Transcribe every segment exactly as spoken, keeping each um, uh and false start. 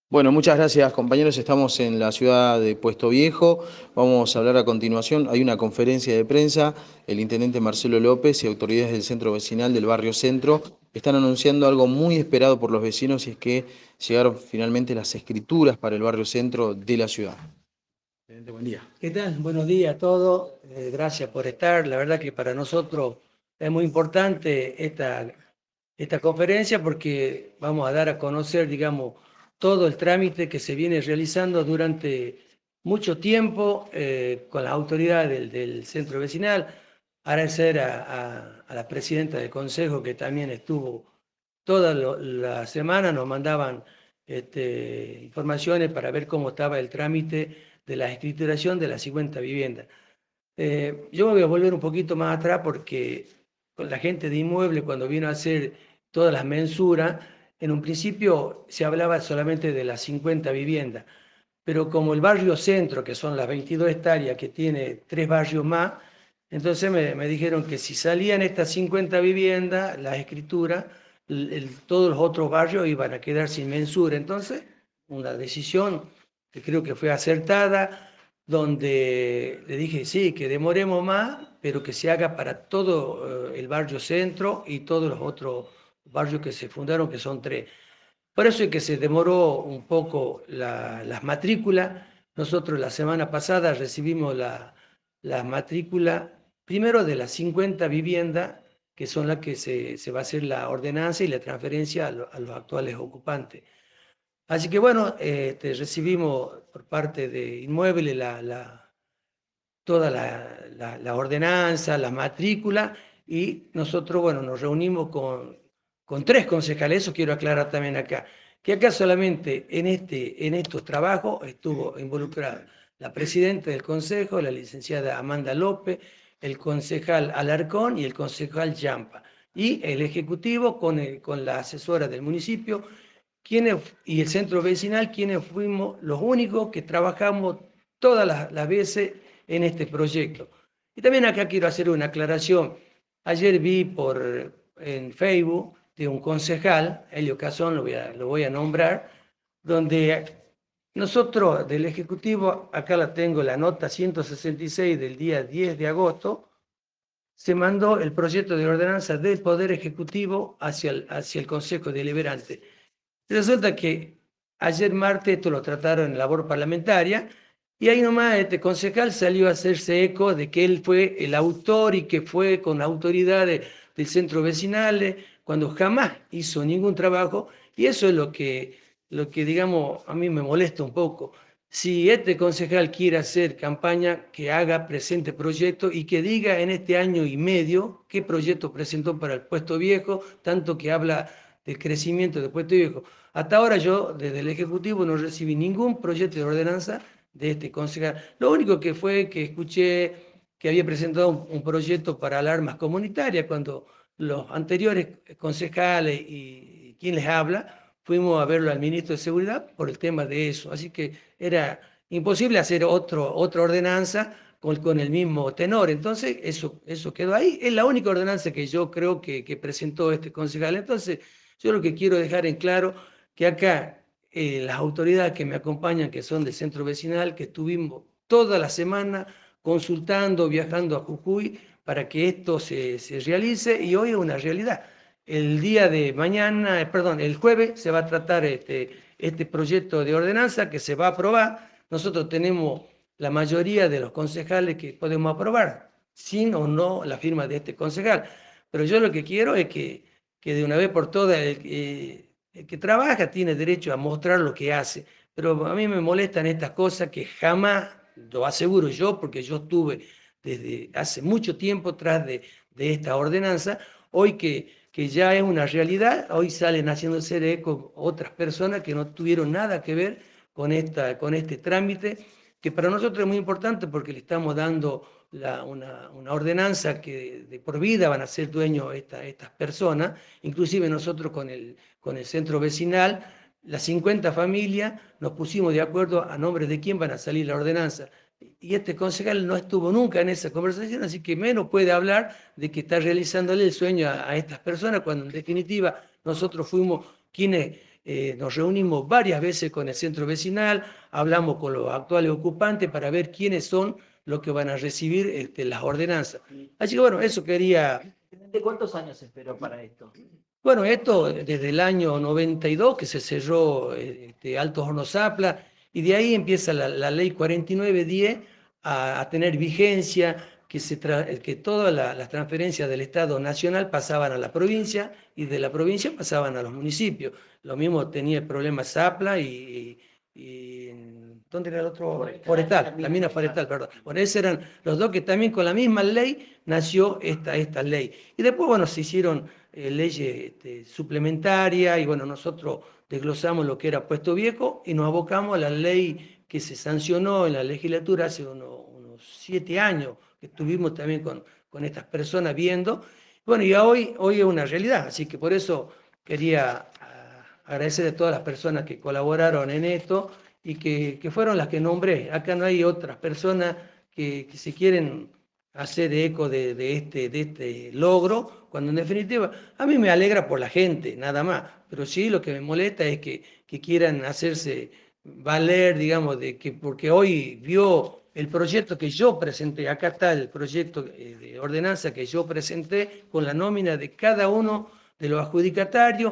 Bueno, muchas gracias compañeros. Estamos en la ciudad de Puesto Viejo. Vamos a hablar a continuación. Hay una conferencia de prensa. El intendente Marcelo López y autoridades del centro vecinal del barrio Centro están anunciando algo muy esperado por los vecinos y es que llegaron finalmente las escrituras para el barrio Centro de la ciudad. Intendente, buen día. ¿Qué tal? Buenos días a todos. Eh, gracias por estar. La verdad que para nosotros es muy importante esta, esta conferencia porque vamos a dar a conocer, digamos, todo el trámite que se viene realizando durante mucho tiempo eh, con las autoridades del, del centro vecinal. Agradecer a, a, a la presidenta del consejo que también estuvo toda lo, la semana, nos mandaban este, informaciones para ver cómo estaba el trámite de la escrituración de las cincuenta viviendas. Eh, yo me voy a volver un poquito más atrás porque con la gente de inmueble, cuando vino a hacer todas las mensuras, en un principio se hablaba solamente de las cincuenta viviendas, pero como el barrio centro, que son las veintidós hectáreas, que tiene tres barrios más, entonces me, me dijeron que si salían estas cincuenta viviendas, las escrituras, el, el, todos los otros barrios iban a quedar sin mensura. Entonces, una decisión que creo que fue acertada, donde le dije, sí, que demoremos más, pero que se haga para todo eh, el barrio centro y todos los otros barrios que se fundaron, que son tres. Por eso es que se demoró un poco la, las matrículas. Nosotros la semana pasada recibimos la, la matrícula, primero de las cincuenta viviendas, que son las que se, se va a hacer la ordenanza y la transferencia a, lo, a los actuales ocupantes. Así que bueno, eh, te recibimos por parte de Inmueble la, la, toda la, la, la ordenanza, la matrícula, y nosotros, bueno, nos reunimos con, con tres concejales, eso quiero aclarar también acá, que acá solamente en, este, en estos trabajos estuvo involucrada la presidenta del consejo, la licenciada Amanda López, el concejal Alarcón y el concejal Yampa, y el ejecutivo con, el, con la asesora del municipio, quienes, y el centro vecinal, quienes fuimos los únicos que trabajamos todas las, las veces en este proyecto. Y también acá quiero hacer una aclaración. Ayer vi por, en Facebook de un concejal, Helio Cazón, lo voy a, lo voy a nombrar, donde nosotros del Ejecutivo, acá la tengo, la nota ciento sesenta y seis del día diez de agosto, se mandó el proyecto de ordenanza del Poder Ejecutivo hacia el, hacia el Consejo Deliberante. Resulta que ayer martes esto lo trataron en labor parlamentaria y ahí nomás este concejal salió a hacerse eco de que él fue el autor y que fue con autoridades del centro vecinal cuando jamás hizo ningún trabajo, y eso es lo que, lo que digamos a mí me molesta un poco. Si este concejal quiere hacer campaña, que haga, presente proyecto y que diga en este año y medio qué proyecto presentó para el Puesto Viejo, tanto que habla del crecimiento del Puesto Viejo. Hasta ahora yo, desde el Ejecutivo, no recibí ningún proyecto de ordenanza de este concejal. Lo único que fue que escuché que había presentado un, un proyecto para alarmas comunitarias, cuando los anteriores concejales y, y quien les habla, fuimos a verlo al ministro de Seguridad por el tema de eso. Así que era imposible hacer otro, otra ordenanza con, con el mismo tenor. Entonces, eso, eso quedó ahí. Es la única ordenanza que yo creo que, que presentó este concejal. Entonces, yo lo que quiero dejar en claro que acá eh, las autoridades que me acompañan, que son del centro vecinal, que estuvimos toda la semana consultando, viajando a Jujuy para que esto se, se realice, y hoy es una realidad. El día de mañana, eh, perdón, el jueves se va a tratar este, este proyecto de ordenanza que se va a aprobar. Nosotros tenemos la mayoría de los concejales que podemos aprobar, sin o no la firma de este concejal. Pero yo lo que quiero es que, que de una vez por todas el, eh, el que trabaja tiene derecho a mostrar lo que hace. Pero a mí me molestan estas cosas que jamás, lo aseguro yo, porque yo estuve desde hace mucho tiempo tras de, de esta ordenanza, hoy que, que ya es una realidad, hoy salen haciéndose eco otras personas que no tuvieron nada que ver con, esta, con este trámite, que para nosotros es muy importante porque le estamos dando la, una, una, ordenanza que de, de por vida van a ser dueños esta, estas personas. Inclusive nosotros con el, con el centro vecinal, las cincuenta familias, nos pusimos de acuerdo a nombre de quién van a salir la ordenanza. Y este concejal no estuvo nunca en esa conversación, así que menos puede hablar de que está realizándole el sueño a, a estas personas, cuando en definitiva nosotros fuimos quienes eh, nos reunimos varias veces con el centro vecinal, hablamos con los actuales ocupantes para ver quiénes son los que van a recibir este, las ordenanzas. Así que bueno, eso quería... ¿De cuántos años se esperó para esto? Bueno, esto desde el año noventa y dos que se cerró este, Altos Hornos Zapla, y de ahí empieza la, la ley cuarenta y nueve diez a, a tener vigencia, que, se tra que todas la, las transferencias del Estado Nacional pasaban a la provincia y de la provincia pasaban a los municipios. Lo mismo tenía el problema Zapla y, y ¿dónde era el otro? Forestal, forestal la mina forestal, perdón. Bueno, esos eran los dos que también con la misma ley nació esta, esta ley. Y después, bueno, se hicieron eh, leyes este, suplementarias y bueno, nosotros desglosamos lo que era Puesto Viejo y nos abocamos a la ley que se sancionó en la legislatura hace unos, unos siete años, que estuvimos también con, con estas personas viendo. Bueno, y hoy, hoy es una realidad, así que por eso quería agradecer a todas las personas que colaboraron en esto y que, que fueron las que nombré. Acá no hay otras personas que, que se quieren hacer eco de, de, este, de este logro, cuando en definitiva a mí me alegra por la gente, nada más, pero sí lo que me molesta es que, que quieran hacerse valer, digamos, de que porque hoy vio el proyecto que yo presenté, acá está el proyecto de ordenanza que yo presenté con la nómina de cada uno de los adjudicatarios,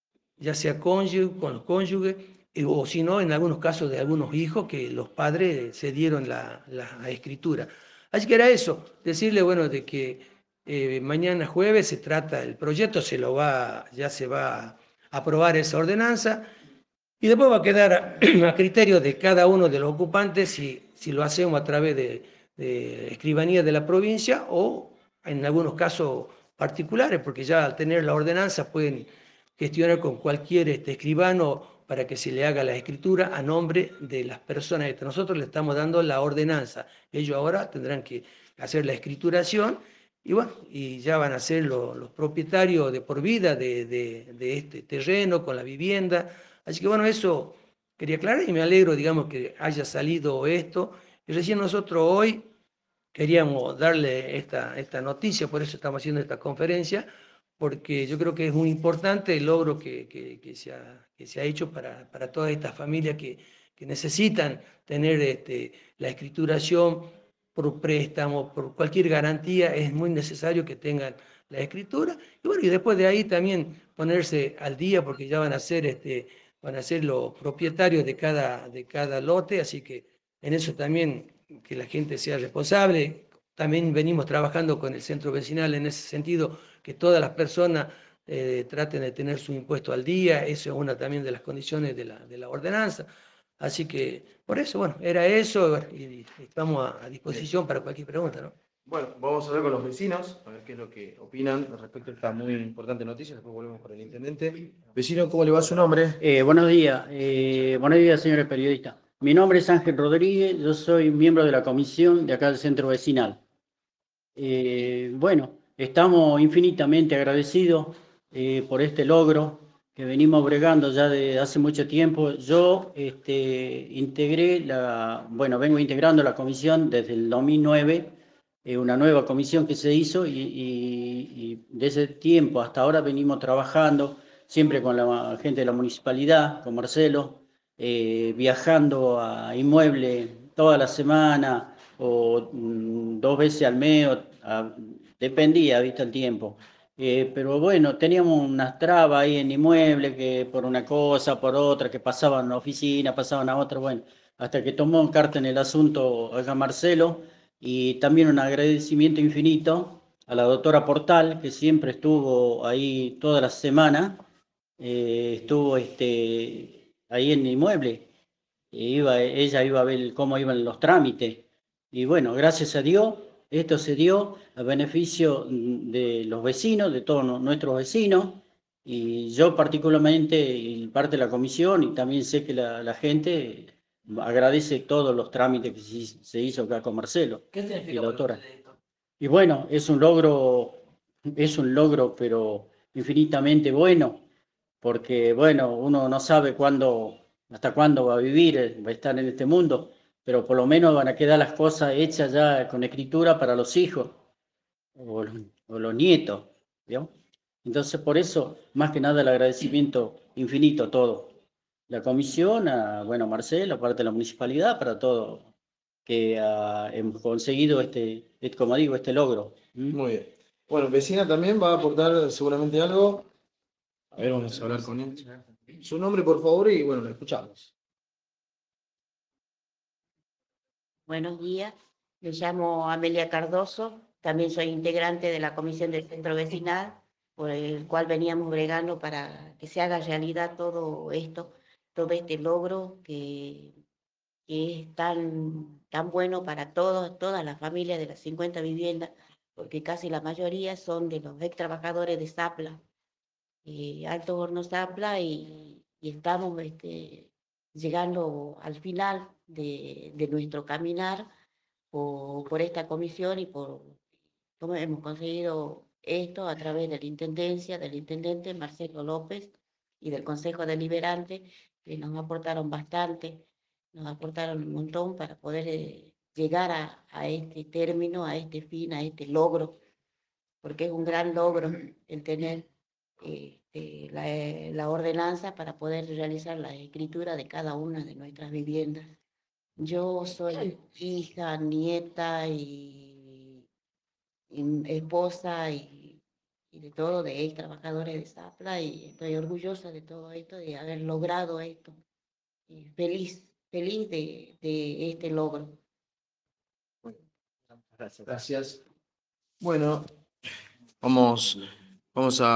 ya sea cónyuge, con los cónyuges, o si no, en algunos casos de algunos hijos que los padres se dieron la, la escritura. Así que era eso, decirle, bueno, de que eh, mañana jueves se trata el proyecto, se lo va, ya se va a aprobar esa ordenanza, y después va a quedar a, a criterio de cada uno de los ocupantes si, si lo hacemos a través de, de escribanía de la provincia o en algunos casos particulares, porque ya al tener la ordenanza pueden gestionar con cualquier este, escribano para que se le haga la escritura a nombre de las personas. Nosotros le estamos dando la ordenanza. Ellos ahora tendrán que hacer la escrituración y bueno, y ya van a ser los, los propietarios de por vida de, de, de este terreno con la vivienda. Así que bueno, eso quería aclarar y me alegro, digamos, que haya salido esto. Y recién nosotros hoy queríamos darle esta, esta noticia, por eso estamos haciendo esta conferencia, porque yo creo que es muy importante el logro que, que, que, se, ha, que se ha hecho para, para todas estas familias que, que necesitan tener este, la escrituración por préstamo, por cualquier garantía, es muy necesario que tengan la escritura. Y bueno, y después de ahí también ponerse al día, porque ya van a ser, este, van a ser los propietarios de cada, de cada lote, así que en eso también que la gente sea responsable. También venimos trabajando con el centro vecinal en ese sentido, que todas las personas eh, traten de tener su impuesto al día, eso es una también de las condiciones de la, de la ordenanza. Así que, por eso, bueno, era eso y estamos a, a disposición para cualquier pregunta, ¿no? Bueno, vamos a hablar con los vecinos, a ver qué es lo que opinan respecto a esta muy importante noticia, después volvemos con el intendente. Vecino, ¿cómo le va su nombre? Eh, buenos días, eh, buenos días, señores periodistas. Mi nombre es Ángel Rodríguez, yo soy miembro de la comisión de acá del Centro Vecinal. Eh, bueno, estamos infinitamente agradecidos eh, por este logro que venimos bregando ya de hace mucho tiempo. Yo este, integré la, bueno, vengo integrando la comisión desde el dos mil nueve, eh, una nueva comisión que se hizo y, y, y de ese tiempo hasta ahora venimos trabajando siempre con la gente de la municipalidad, con Marcelo, eh, viajando a inmuebles toda la semana o mm, dos veces al mes, o, a, dependía, viste el tiempo. Eh, pero bueno, teníamos unas trabas ahí en inmueble que por una cosa, por otra, que pasaban a una oficina, pasaban a otra, bueno, hasta que tomó carta en el asunto acá Marcelo, y también un agradecimiento infinito a la doctora Portal, que siempre estuvo ahí toda la semana, eh, estuvo este, ahí en el inmueble, e iba, ella iba a ver cómo iban los trámites, y bueno, gracias a Dios, esto se dio a beneficio de los vecinos, de todos nuestros vecinos, y yo particularmente, y parte de la comisión, y también sé que la, la gente agradece todos los trámites que se, se hizo acá con Marcelo. ¿Qué significa Y la doctora. esto? Y bueno, es un logro, es un logro, pero infinitamente bueno, porque bueno, uno no sabe cuándo, hasta cuándo va a vivir, va a estar en este mundo, pero por lo menos van a quedar las cosas hechas ya con escritura para los hijos o los, o los nietos, ¿vio? Entonces, por eso, más que nada, el agradecimiento infinito a todo. La comisión, a, bueno, Marcelo, aparte de la municipalidad, para todo que uh, hemos conseguido este, este, como digo, este logro. ¿Mm? Muy bien. Bueno, vecina también va a aportar seguramente algo. A ver, vamos a hablar con él. Su nombre, por favor, y bueno, lo escuchamos. Buenos días, me llamo Amelia Cardoso, también soy integrante de la Comisión del Centro Vecinal, por el cual veníamos bregando para que se haga realidad todo esto, todo este logro que, que es tan, tan bueno para todos, todas las familias de las cincuenta viviendas, porque casi la mayoría son de los ex trabajadores de Zapla, eh, Alto Horno Zapla, y, y estamos este, llegando al final de, de nuestro caminar por, por esta comisión y por cómo hemos conseguido esto a través de la Intendencia, del Intendente Marcelo López y del Consejo Deliberante, que nos aportaron bastante, nos aportaron un montón para poder eh, llegar a, a este término, a este fin, a este logro, porque es un gran logro el tener eh, eh, la, eh, la ordenanza para poder realizar la escritura de cada una de nuestras viviendas. Yo soy hija, nieta y, y esposa y, y de todo, de ex trabajadores de Zapla, y estoy orgullosa de todo esto, de haber logrado esto. Y feliz, feliz de, de este logro. Gracias. Gracias. Bueno, vamos, vamos a